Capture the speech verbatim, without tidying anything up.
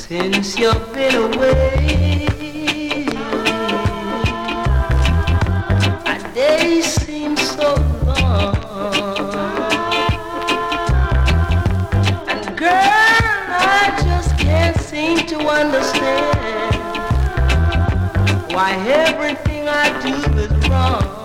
Since you've been away, my days seem so long. And girl, I just can't seem to understand why everything I do is wrong.